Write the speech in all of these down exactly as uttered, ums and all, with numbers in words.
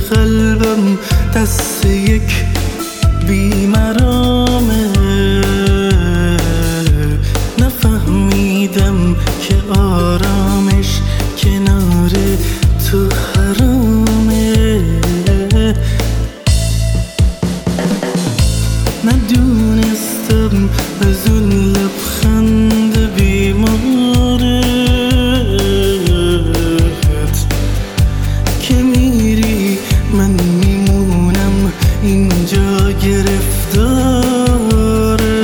قلبم دست یک بیمرامه. نفهمیدم که آرامش کنار تو حرامه. ندونستم از اون لبخند بیمارت که میری من میمونم اینجا گرفتاره.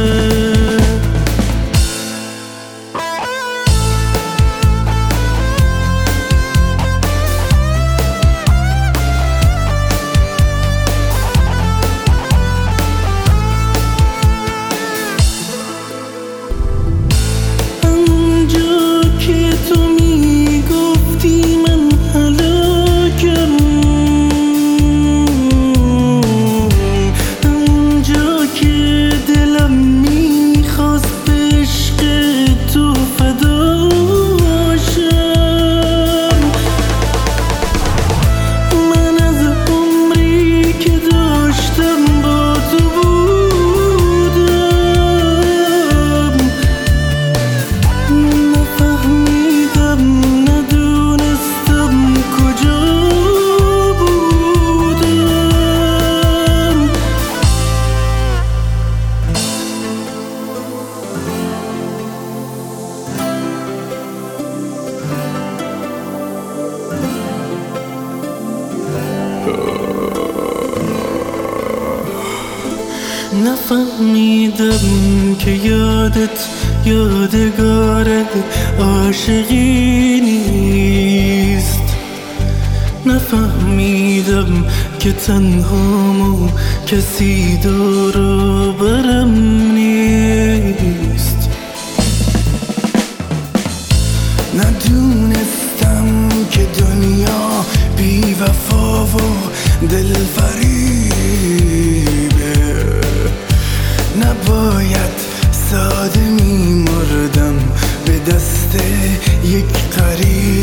نفهمیدم که یادت یادگار عاشقی نیست. نفهمیدم که تنهام و کسی دور و برم نیست. ندونستم که دنیا بی وفا و دل فریبه. نباید ساده میمردم به دست یک غریب.